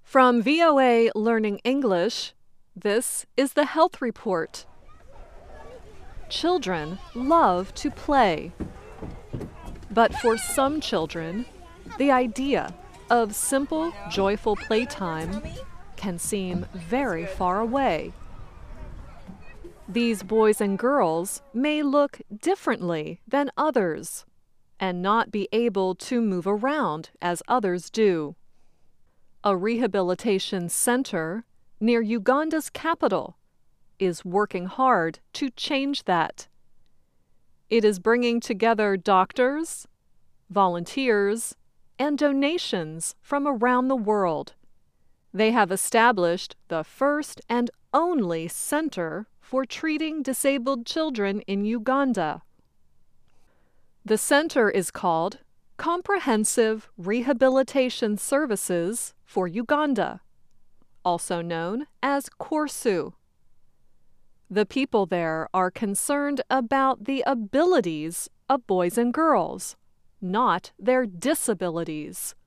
From VOA Learning English, this is the Health Report. Children love to play. But for some children, the idea of simple, joyful playtime can seem very far away. These boys and girls may look differently than others and not be able to move around as others do. A rehabilitation center near Uganda's capital is working hard to change that. It is bringing together doctors, volunteers, and donations from around the world. They have established the first and only center for treating disabled children in Uganda. The center is called Comprehensive Rehabilitation Services for Uganda, also known as CORSU. The people there are concerned about the abilities of boys and girls, not their disabilities.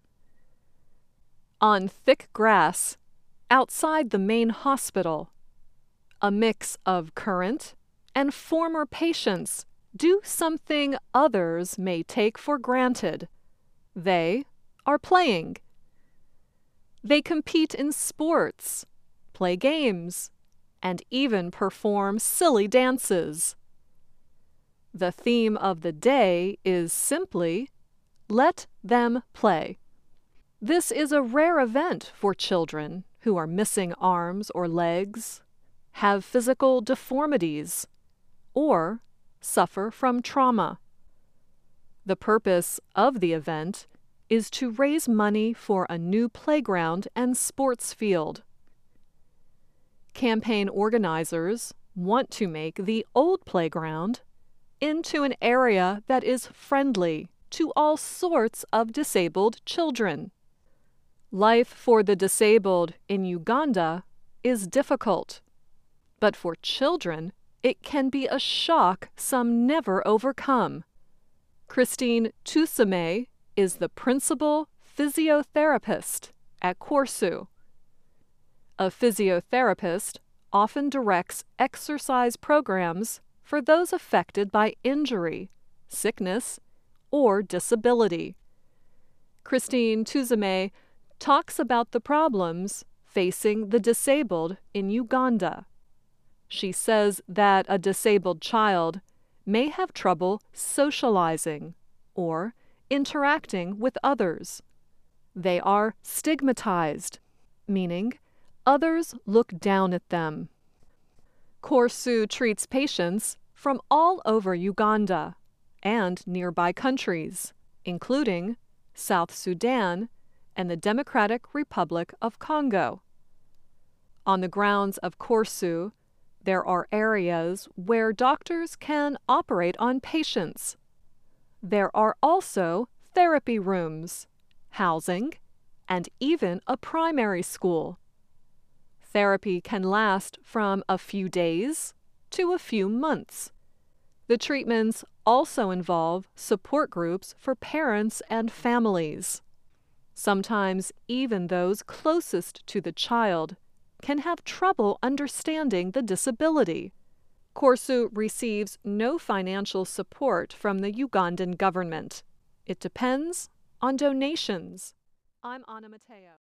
On thick grass, outside the main hospital, a mix of current and former patients do something others may take for granted. They are playing. They compete in sports, play games, and even perform silly dances. The theme of the day is simply, "Let them play." This is a rare event for children who are missing arms or legs, have physical deformities, or suffer from trauma. The purpose of the event is to raise money for a new playground and sports field. Campaign organizers want to make the old playground into an area that is friendly to all sorts of disabled children. Life for the disabled in Uganda is difficult, but for children, it can be a shock some never overcome. Christine Tusame is the principal physiotherapist at CORSU. A physiotherapist often directs exercise programs for those affected by injury, sickness, or disability. Christine Tusame talks about the problems facing the disabled in Uganda. She says that a disabled child may have trouble socializing or interacting with others. They are stigmatized, meaning others look down at them. CORSU treats patients from all over Uganda and nearby countries, including South Sudan and the Democratic Republic of Congo. On the grounds of CORSU, there are areas where doctors can operate on patients. There are also therapy rooms, housing, and even a primary school. Therapy can last from a few days to a few months. The treatments also involve support groups for parents and families. Sometimes even those closest to the child can have trouble understanding the disability. CORSU receives no financial support from the Ugandan government. It depends on donations. I'm Anna Mateo.